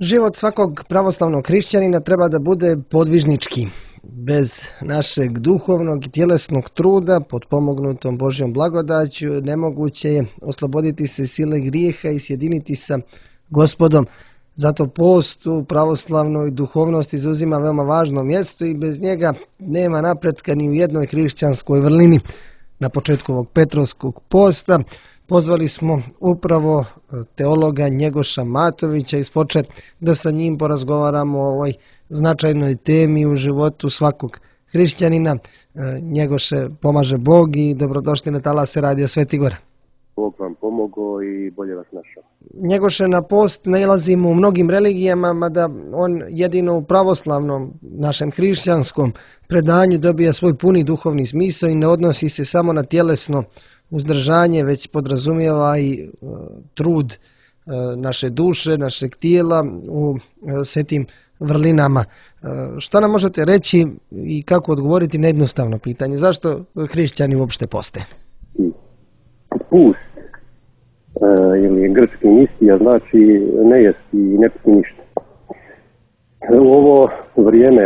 Život svakog pravoslavnog hrišćanina treba da bude podvižnički. Bez našeg duhovnog i tjelesnog truda, potpomognutom Božjom blagodaću, nemoguće je osloboditi se sile grijeha i sjediniti sa Gospodom. Zato post u pravoslavnoj duhovnosti zauzima veoma važno mjesto i bez njega nema napretka ni u jednoj hrišćanskoj vrlini. Na početku ovog Petrovskog posta pozvali smo upravo teologa Njegoša Matovića iz Foče da sa njim porazgovaramo o ovoj značajnoj temi u životu svakog hrišćanina. Njegoše, pomaže Bog i dobrodošli na talase Radija Sveti Gora. Bog vam pomogao i bolje vas našao. Njegoše, na post nailazimo u mnogim religijama, mada on jedino u pravoslavnom, našem hrišćanskom predanju dobija svoj puni duhovni smisao i ne odnosi se samo na tjelesno uzdržanje, već podrazumijeva i trud naše duše, našeg tijela u svetim vrlinama. Šta nam možete reći i kako odgovoriti na jednostavno pitanje? Zašto hrišćani uopšte poste? Pust ili grčki mistija znači ne jesti i ne piti ništa. U ovo vrijeme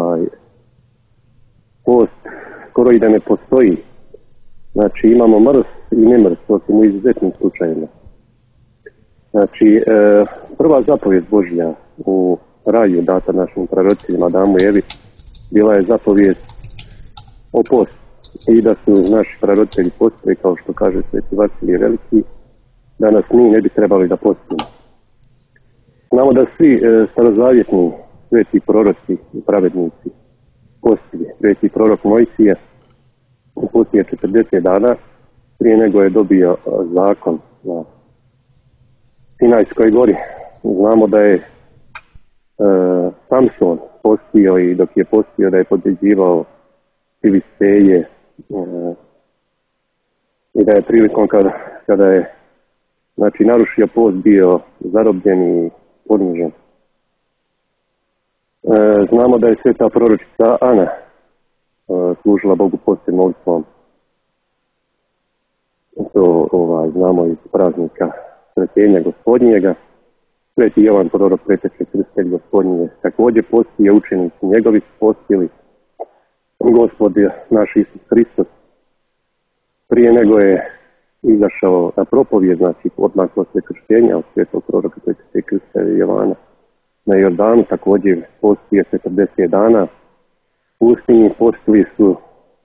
post skoro i da ne postoji. Znači imamo mrst i nemrst, osim u izuzetnim slučajima. Znači prva zapovijed Božja u raju data našim prorocima Adamu i Evi bila je zapovijed o postu. I da su naši prarocitelji postili, kao što kaže Sveti Vasilije Veliki, da nas mi ne bi trebali da postimo. Znamo da svi starozavjetni sveti proroci i pravednici postili. Sveti prorok Mojsije u poslije 40 dana prije nego je dobio zakon na Sinajskoj gori. Znamo da je Samson postio i dok je postio da je pobjeđivao Filisteje i da je prilikom kada je narušio post bio zarobljen i ponižen. Znamo da je sveta proročica Ana služila Bogu postem molitvom. To znamo iz praznika Sretenja Gospodnjega. Sveti Jovan prorok preteče krstitelj Gospodnje također postio, učenici njegovi su postili. Gospod naš Isus Hristos prije nego je izašao na propovijed, znači odmah posle krštenja od svetog proroka preteče krstitelja Jovana na Jordanu, također postio 40 dana. Pustinji postili su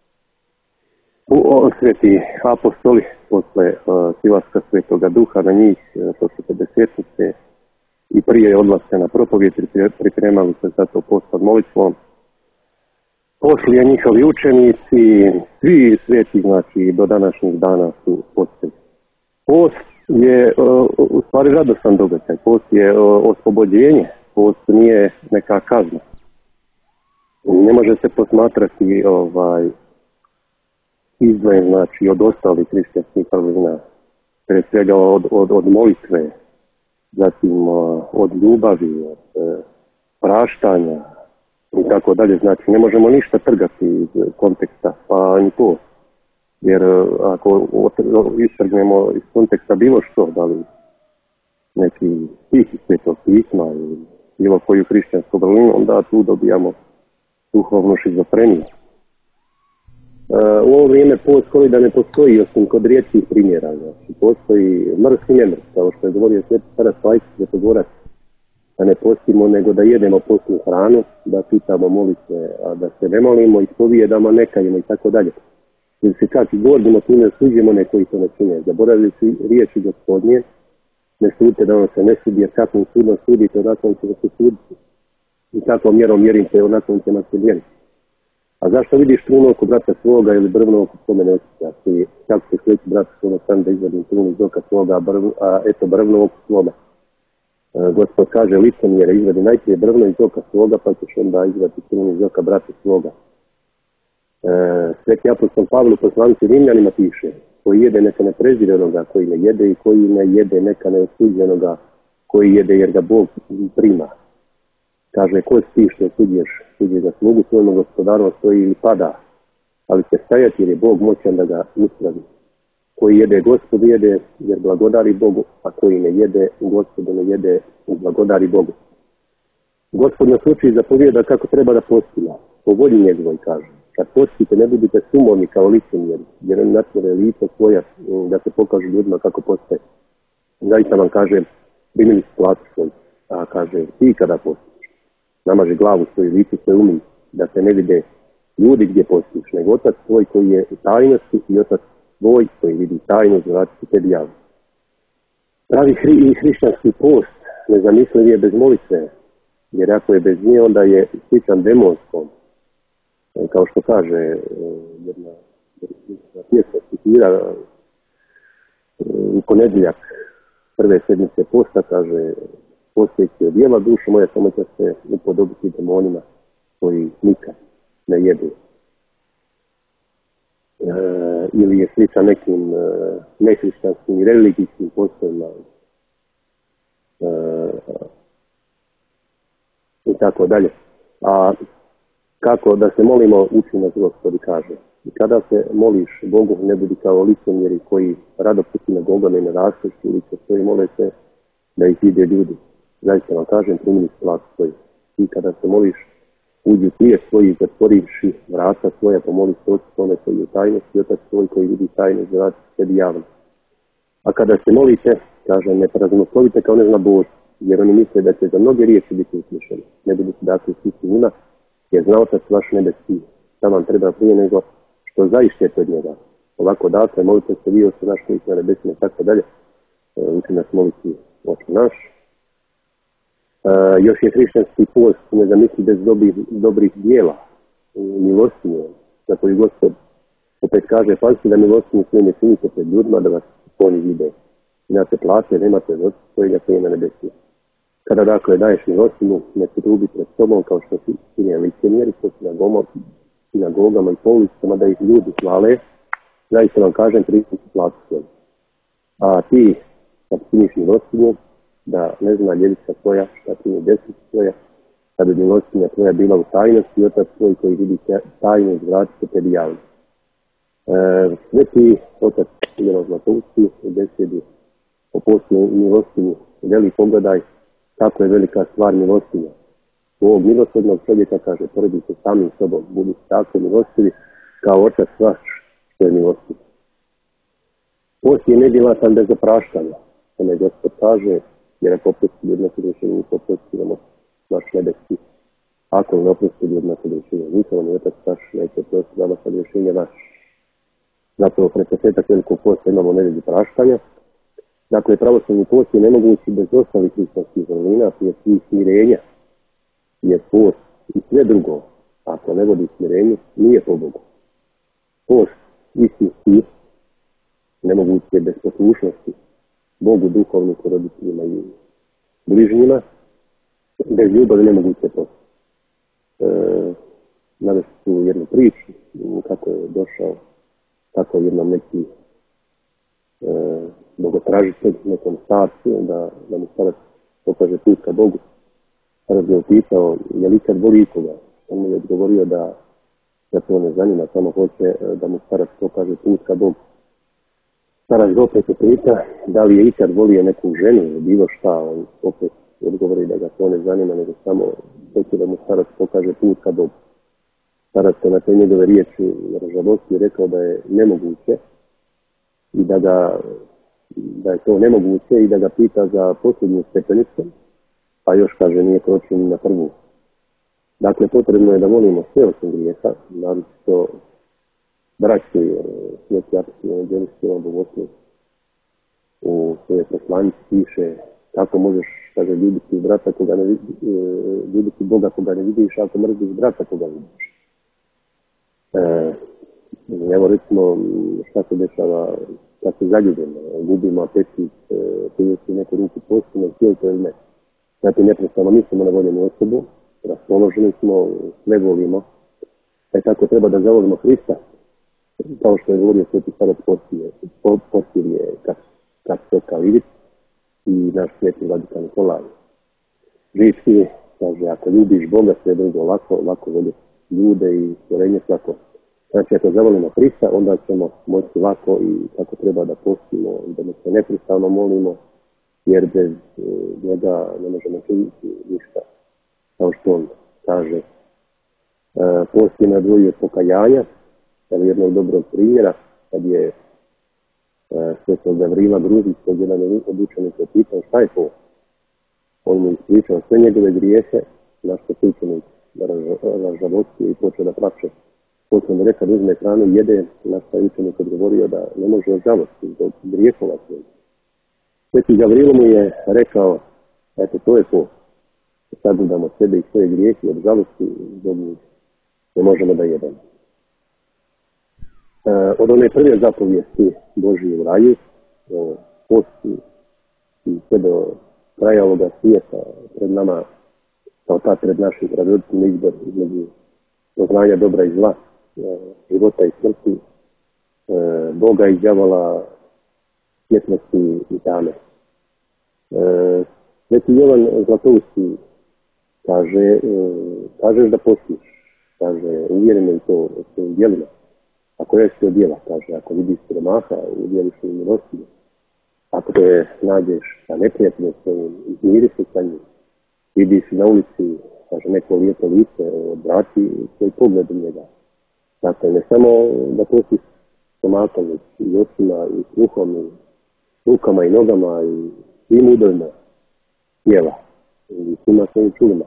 sveti apostoli posle silaska Svetoga Duha na njih, to su 50-nice, i prije odlaska na propovijed pripremali se za to post pod molitvom. Poslije njihovi učenici, svi sveti, znači do današnjih dana su postili. Post je u stvari radosan događaj, post je oslobođenje, post nije neka kazna. Ne može se posmatrati izdvojen, znači od ostalih hrišćanskih vrlina, prije svega od molitve, zatim od ljubavi, od praštanja i tako dalje. Znači ne možemo ništa trgati iz konteksta, pa ni post. Jer ako istrgnemo iz konteksta bilo što, da li neki stih iz Svetog pisma ili bilo koju hrišćansku vrlinu, onda tu dobijamo duhovnu šizofreniju. U ovo vrijeme post koji da ne postoji, osim kod rijetkih primjera. Znači, postoji mrst i nemrst, kao što je govorio Sveti starac Pajčić Svetogorac, da ne postimo nego da jedemo postnu hranu, da pitamo molitve, a da se ne molimo, ispovijedamo, nekajemo i tako dalje. Jer se čak i gordimo, tu ne osuđujemo one koji to ne čine. Zaboravili su riječi Gospodnje, ne sudite da on se ne sudi, jer kakvom sudom sudite, onako će se suditi. I kakvom mjerom mjerite, onako će nas se mjeriti. A zašto vidiš trunu oko brata svoga ili brvno oko svome ne osjeća? Kako se sleći brata svome sam da izvadim trunu iz oka svoga, a eto brvno oko svome. Gospod kaže licemjere, izvadi najprije brvno iz oka svoga, pa ćeš onda izvaditi trunu iz oka brata svoga. Sveti apostol Pavle poslanici Rimljanima piše: koji jede neka ne prezire onoga koji ne jede, i koji ne jede neka ne osuđuje onoga koji jede, jer ga Bog prima. Kaže, ko si što osuđuješ? Suđe za slugu svojom gospodaru, stoji ili pada, ali će stajati jer je Bog moćan da ga uspravi. Koji jede Gospodu jede jer blagodari Bogu, a koji ne jede Gospodu ne jede blagodari Bogu. Gospod nas uči i zapovijeda kako treba da postimo. Po volji njegovoj kaže. Kad postite, ne budite sumorni kao licemjeri, jer oni natvore lice svoja da se pokažu ljudima kako postaje. Zaista vam kaže, primili su platu svoj, a kaže, ti kada postiš, namaži glavu svoju, lice svoje umij, da se ne vide ljudi gdje postiš, nego otac tvoj koji je u tajnosti i otac tvoj koji vidi tajnost, vrati se tebi javno. Pravi hrišćanski post nezamisliv je bez molitve, jer ako je bez nje, onda je sličan demonskom. Kao što kaže jedna pjesma citira u ponedjeljak prve sedmice posta, kaže, postojeći od jela dušu moja, samo će se upodobiti demonima koji nikad ne jedu. Ili je sličan nekim nehrišćanskim i religijskim postojima i tako dalje. A kako da se molimo, uči nas Gospodi kaže. I kada se moliš Bogu, ne budi kao licemjeri koji rado puti na gogama i na raskošću lice svoje, mole se da ih vide ljudi. Zaista vam kažem, primili platu svoj. I kada se moliš, uđi u prije svoji, zatvorivši vrata svoja, pomoli se ocu svome koji je u tajnosti, otac svoj koji vidi tajnost, vrati sebi javno. A kada se molite, kaže, ne praznoslovite kao neznabožci, jer oni misle da će za mnoge riječi biti uslišeni. Ne budete dakle svi njima, jer zna otac vaš nebeski. Šta vam treba prije nego što zaišćete od njega. Ovako dakle, molite se vi oče naš koji na nebesima i tako dalje. Uči nas moliti oče naš. Još je hrišćanski post nezamisli bez dobrih dijela, milostinje, za koji Gospod opet kaže, pazite da milostinje sve ne činite pred ljudima, da vas oni vide. Imate plate, nemate od svojega koji je na nebesima. Kada dakle daješ milostinu, ne se trubi pred sobom kao što si čine licemjeri, po sinagogama i policama, da ih ljudi hvale, zaista vam kažem, pristup platu svoj. A ti, kad činiš milostinu, da ne zna ljevica tvoja, šta čini desnica tvoja, kada bi milostinja tvoja bila u tajnosti, otac tvoj koji vidi tajnost, vrati se tebi javno. Sveti otac Ivan Zlatovski u besedi o postu milostinju, veli pogledaj kako je velika stvar milostinja. U ovog milosrdnog čovjeka kaže, poredi se samim sobom, budi tako milostivi kao otac vaš što je milostiv. Post je nedjelatan bez opraštanja, tome Gospod kaže, jer ako oprosti ljudima se rješenje, oprostivamo naš nebeski. Ako ne oprosti ljudima se rješenje, nikada ni otac vaš neće oprostiti vama sad rješenje vaš. Zato pred početak velikog posta imamo nedelju praštanja. Dakle, pravoslavni post je nemogući bez ostalih hrišćanskih vrlina, prije svih smirenja, jer post i sve drugo, ako ne vodi smirenju, nije po Bogu. Post istinski nemogući je bez poslušnosti Bogu, duhovniku, roditeljima i bližnjima, bez ljubavi nemoguće post. Navesti ću jednu priču, kako je došao, kako je jednom neki bogotražitelj nekom starcu, da mu starac pokaže put ka Bogu. Starac je upitao, je li ikad voli ikoga? On mu je odgovorio da to ne zanima, samo hoće da mu starac pokaže put ka Bogu. Starac ga opet upita, da li je ikad volio neku ženu ili bilo šta, on opet odgovori da ga to ne zanima, nego samo hoće da mu starac pokaže put ka Bogu. Starac se na te njegove riječi ražalostio i rekao da je nemoguće i da je to nemoguće i da ga pita za posljednju stepenicu, a još kaže nije kročio ni na prvu. Dakle, potrebno je da volimo sve osim grijeha, naročito braći sveti apostol evanđelist Jovan Bogoslov u svojoj poslanici piše kako možeš, kaže, ljubiti brata koga ne vidiš, ljubiti Boga koga ne vidiš, ako mrziš brata koga vidiš. Evo recimo šta se dešava kad se zaljubimo, gubimo apetit, prijeti neku ruku postinu, htjeli to ili ne. Znači neprestano mislimo na voljenu osobu, raspoloženi smo, sve volimo. Tako treba da zavolimo Hrista, kao što je govorio sveti starac Porfirije kad se kao Ivic i naš sveti vladika Nikolaj. Žički, kaže, ako ljubiš Boga, sve drugo lako voli ljude i stvorenje svako. Znači, ako zavolimo Hrista, onda ćemo moći lako i kako treba da postimo i da mu se neprestano molimo, jer bez njega ne možemo činiti ništa. post je nadvojio pokajanja, jednog dobrog primjera, kad je svetog Gavrila Gruzićkog jedan od učenika pitao šta je to. On mu ispričao sve njegove grijehe, na što se učenik ražalostio i počeo da plače. Poslije mu rekao da uzme hranu i jede, na što je učenik odgovorio da ne može od žalosti, zbog grijehova svojih. Sveti Gavrilo mu je rekao, eto to je to, sagledamo sebe i svoje grijehe od žalosti, zbog njih ne možemo da jedemo. Od one prve zapovijesti Božije u raju, posti i sve do kraja ovoga svijeta pred nama, kao ta pred našim radovicima izbor između poznanja dobra i zla, života i smrti, Boga i đavola, svjetlosti i tame. Sveti Jovan Zlatousti kažeš da postiš, kaže uvjereno i to o svojim djelima. Ako je sve djela, kaže, ako vidiš siromaha, udjeliš u milosti. Ako te nađeš sa neprijateljem svojim, izmiri se sa njim. Vidiš na ulici, kaže, neko lijepo lice, obrati svoj pogled u njega. Dakle, ne samo da postiš stomakom, i očima, i sluhom, i rukama, i nogama, i svim udojima tijela, i svima svojim čulima.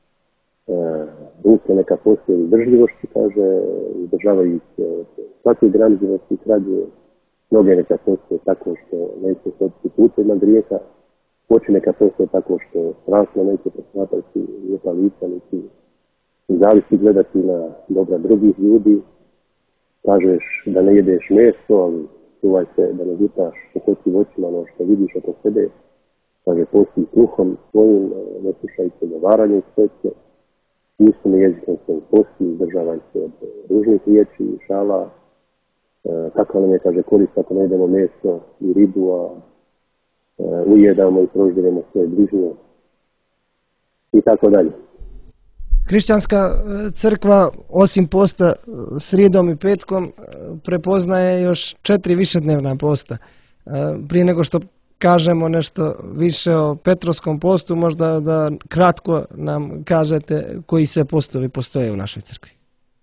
Ruke neka postoji izdržljivošću, kaže, izdržavaju svaki graničnosti krađe, noge neka postoje tako što neće se odći putima grijeha, oči neka postoje tako što strašno neće posmatrati lijepa lica, niti zavisi gledati na dobra drugih ljudi. Kažeš da ne jedeš meso, ali čuvaj se da ne gutaš pokoci u očima ono što vidiš oko sebe. Kaže, postoji sluhom svojim, ne slušaj se govaranje iz sveće, ustom jezikom svojim posti, izdržavaj se od ružnih riječi i šala. Kakva nam je, kaže, korist ako ne jedemo meso i ribu, a ujedamo i proždiremo svoje bližnje i tako dalje. Hrišćanska crkva, osim posta srijedom i petkom, prepoznaje još 4 višednevna posta. Prije nego što kažemo nešto više o Petrovskom postu, možda da kratko nam kažete koji sve postovi postoje u našoj crkvi.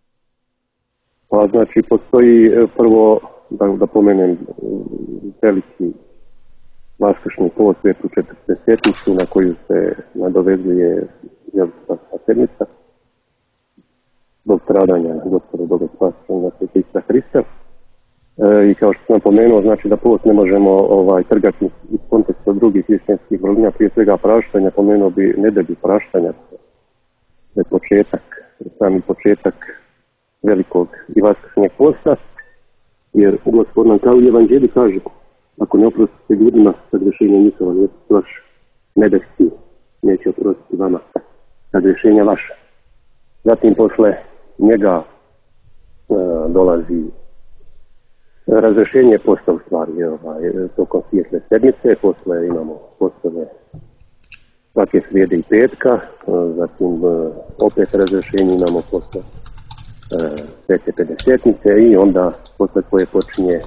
Pa znači postoji prvo, da pomenem, veliki vaskršnji post, Svetu Četvrtdesetnicu, na koju se nadovezuje Jelstva sedmica, zbog stradanja Gospoda Boga Spasitelja Isusa Hrista. I kao što sam pomenuo, znači da post ne možemo trgati iz konteksta drugih hrišćanskih vrlina, prije svega praštanja, pomenuo bi nedelju praštanja, to je početak, sami početak velikog i vaskršnjeg posta, jer Gospod nam kao u Evanđelju kaže, ako ne oprostite ljudima sa grešenja njihova, vaš nebeski neće oprostiti vama sa grešenja vaša. Zatim posle njega dolazi razrešenje posta u stvari, tokom svijetle sedmice, posle imamo postove svake srijede i petka, zatim opet razrešenje imamo posle Svete Pedesetnice i onda posle koje počinje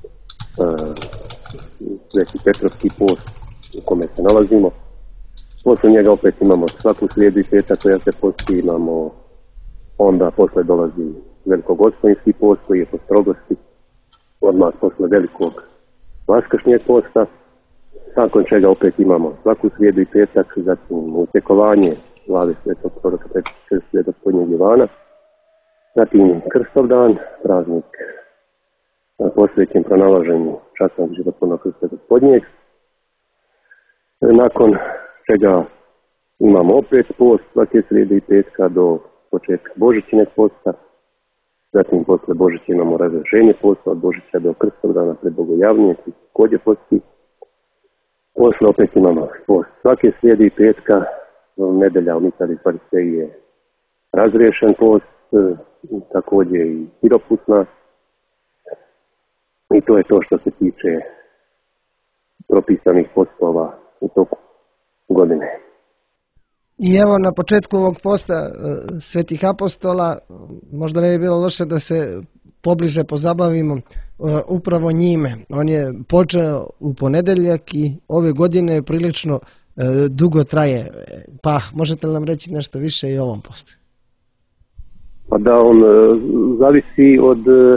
Sveti Petrovski post u kome se nalazimo. Posle njega opet imamo svaku srijedu i petak koja se posti, imamo onda posle dolazi Velikogospojinski post koji je po strogosti, odmah posle velikog vaskršnjeg posta, nakon čega opet imamo svaku srijedu i petak, zatim utjekovanje glave svetog proroka Petra Gospodnjeg Ivana, zatim Krstovdan, praznik posvećen pronalaženju časnog životvornog Krsta Gospodnjeg, nakon čega imamo opet post svake srijede i petka do početka Božićnog posta, zatim posle Božića imamo razrešenje posta od Božića do Krstovdana pred Bogojavljenje, također posti. Posle opet imamo post svake srijede i petka, nedelja u Misali Fariseji je razriješen post, također i Hiropusna. I to je to što se tiče propisanih postova u toku godine. I evo na početku ovog posta svetih apostola, možda ne bi bilo loše da se pobliže pozabavimo upravo njime. On je počeo u ponedeljak i ove godine prilično dugo traje. Pa možete li nam reći nešto više i o ovom postu? Pa da on zavisi od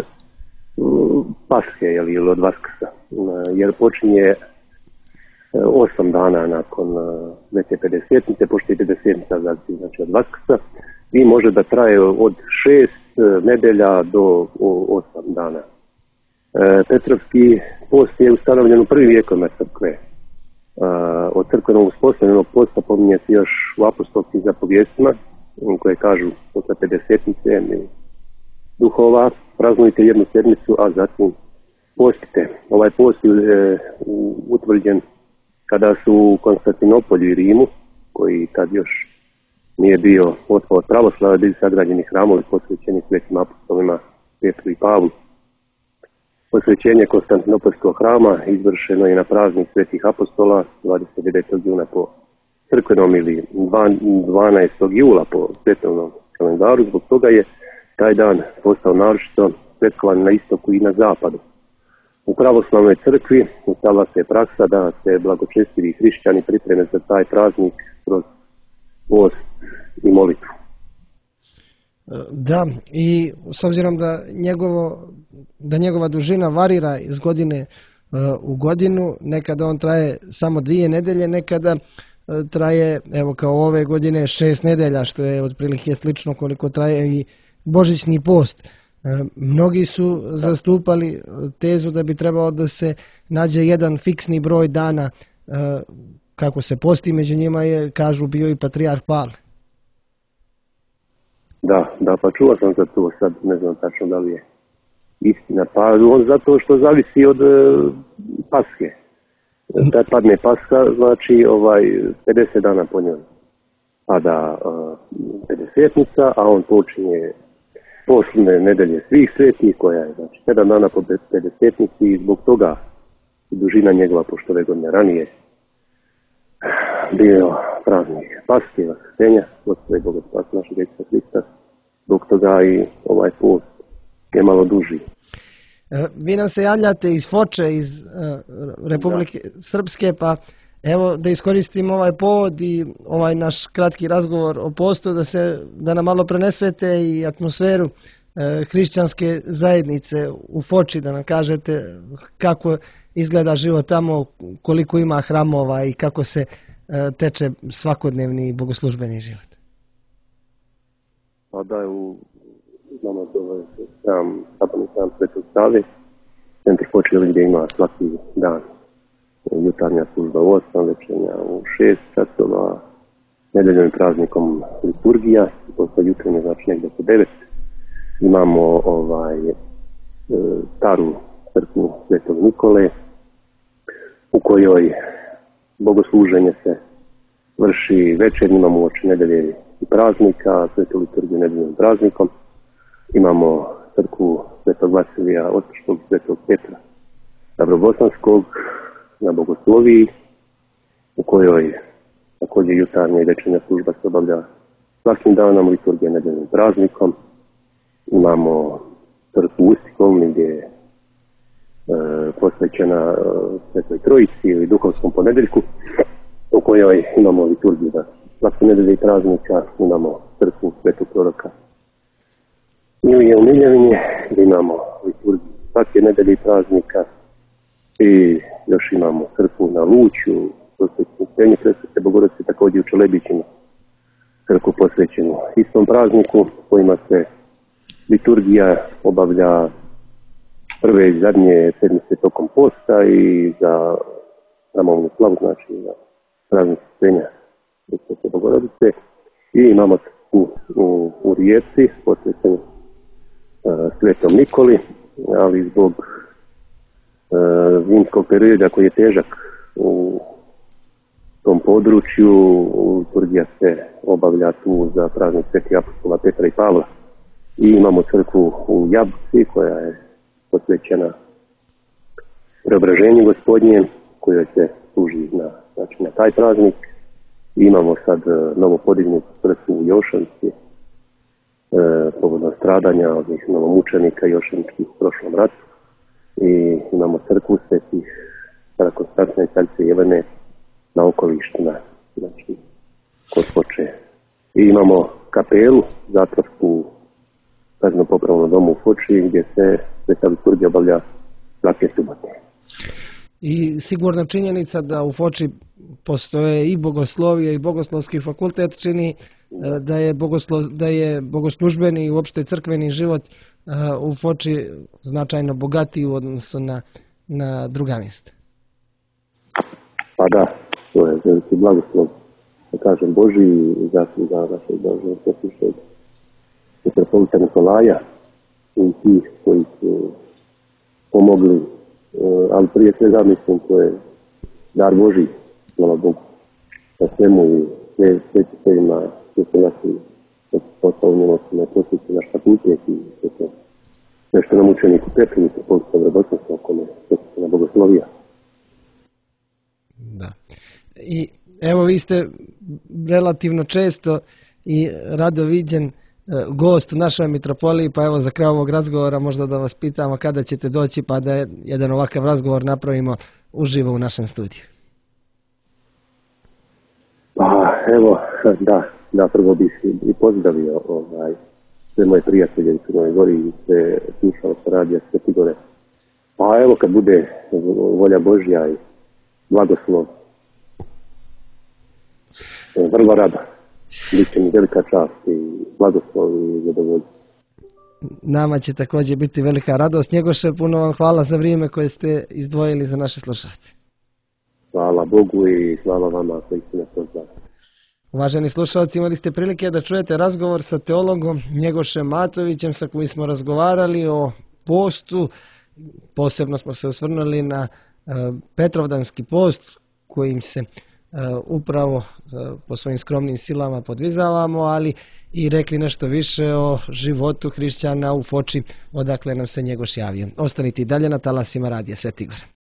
Paske ili od Vaskrsa, jer počinje 8 dana nakon Svete Pedesetnice, pošto je Pedesetnica zavisi znači od Vaskrsa, i može da traje od 6 nedelja do 8 dana. Petrovski post je ustanovljen u prvim vijekovima crkve. Od crkvenog uspostavljenog posta pominje se još u apostolskim zapovjestima, koje kažu posle Pedesetnice duhova, praznujte jednu sedmicu, a zatim postite. Ovaj post je utvrđen kada su u Konstantinopolju i Rimu, koji tad još nije bio od pravoslava, bili sagrađeni hramovi posvećeni svetim apostolima Petru i Pavlu. Posvećenje Konstantinopolskog hrama izvršeno je na praznik svetih apostola 29. juna po crkvenom ili 12. jula po svetovnom kalendaru. Zbog toga je taj dan postao naročito svetkovan na istoku i na zapadu. U pravoslavnoj crkvi ustala se praksa da se blagočestivi hrišćani pripreme za taj praznik kroz post i molitvu. Da, i s obzirom da njegova dužina varira iz godine u godinu, nekada on traje samo 2 nedelje, nekada traje, evo kao ove godine, 6 nedelja, što je otprilike slično koliko traje i božićni post. Mnogi su zastupali tezu da bi trebalo da se nađe jedan fiksni broj dana kako se posti, među njima je, kažu, bio i patrijarh Pavle. Da, pa čuo sam za to, sad ne znam tačno da li je istina. Pa on zato što zavisi od Paske. Da padne Paska, znači 50 dana po njoj pada Pedesetnica, a on počinje posljedne nedelje svih svetih, koja je znači 7 dana po Pedesetnici, i zbog toga i dužina njegova, pošto ove godine ranije bio praznik Paske, Vaskrsenja, Gospoda i Boga spasa našeg Isusa Hrista, zbog toga i ovaj post je malo duži. Vi nam se javljate iz Foče, iz Republike Srpske, pa evo da iskoristim ovaj povod i ovaj naš kratki razgovor o postu, da nam malo prenesete i atmosferu hrišćanske zajednice u Foči, da nam kažete kako izgleda život tamo, koliko ima hramova i kako se teče svakodnevni bogoslužbeni život. Pa da, znamo sam Svetog Save, centar Foče gdje ima svaki dan jutarnja služba u 8, večernja u 6 časova, nedeljom praznikom liturgija, posle jutarnje znači negdje po 9. Imamo staru crkvu Svetog Nikole, u kojoj bogosluženje se vrši večernjima, imamo uoči nedelje i praznika, svetu liturgiju nedeljom praznikom. Imamo crkvu Svetog Vasilija Ostroškog, Svetog Petra Dabrobosanskog na Bogosloviji, u kojoj također jutarnja i večernja služba se obavlja svakim danom, liturgija nedeljnim praznikom. Imamo crkvu Ustikovni gdje je posvećena Svetoj Trojici ili Duhovskom ponedeljku, u kojoj imamo liturgiju za svake nedelje i praznika. Imamo crkvu Svetog Proroka Ilije u Miljevinje gdje imamo liturgiju svake nedelje i praznika, i još imamo crkvu na Lučju, posvećenju Presvete Bogorodice, također u Čelebićima crkvu posvećenu istom prazniku, kojima se liturgija obavlja prve i zadnje sedmice tokom posta i za hramovnu slavu, znači za praznik Uspenja Presvete Bogorodice. I imamo crkvu u Rijeci posvećenu Svetom Nikoli, ali zbog zimskog perioda koji je težak u tom području, liturgija se obavlja tu za praznik svetih apostola Petra i Pavla. I imamo crkvu u Jabuci koja je posvećena Preobraženju Gospodnje, koja se služi na taj praznik. I imamo sad novo podignutu crkvu u Jošanci povodom stradanja ovih novomučenika jošaničkih u prošlom ratu. I imamo crkvu svetih Stara Konstantina i Carice Jelene na okolištima, znači kod Foče. I imamo kapelu zatvorsku kazneno popravnom domu u Foči gdje se Sveta liturgija obavlja svake subote. I sigurna činjenica da u Foči postoje i bogoslovije i bogoslovski fakultet čini da je bogoslužbeni i uopšte crkveni život u Foči značajno bogatiji u odnosu na druga mjesta. Pa da, to je veliki blagoslov, da kažem, Božji zasluga našeg Božjeg Svetišeg mitropolita Nikolaja i tih koji su pomogli, ali prije svega mislim to je dar Božji, hvala Bogu, na svemu i svećiteljima, sve se naši poslovnjenosti na posjeći naš fakultet i sve se nešto nam učeniku Petru, mitropolita Vrboslavstva, kome se na bogoslovija. Da. I evo vi ste relativno često i rado viđen gost u našoj mitropoliji, pa evo za kraj ovog razgovora možda da vas pitamo kada ćete doći pa da jedan ovakav razgovor napravimo uživo u našem studiju. Pa evo, da prvo bih i pozdravio sve moje prijatelje u Crnoj Gori i sve slušalce radija Sveti Gore. Pa evo kad bude volja Božja i blagoslov, vrlo rado. Biće mi velika čast i blagoslov i zadovoljstvo. Nama će također biti velika radost. Njegoše, puno vam hvala za vrijeme koje ste izdvojili za naše slušalce. Hvala Bogu i hvala vama koji ste nas pozvali. Uvaženi slušalci, imali ste prilike da čujete razgovor sa teologom Njegošem Matovićem sa kojim smo razgovarali o postu. Posebno smo se osvrnuli na Petrovdanski post kojim se upravo po svojim skromnim silama podvizavamo, ali i rekli nešto više o životu hrišćana u Foči, odakle nam se Njegoš javio. Ostanite i dalje na talasima radija Sveti Gor.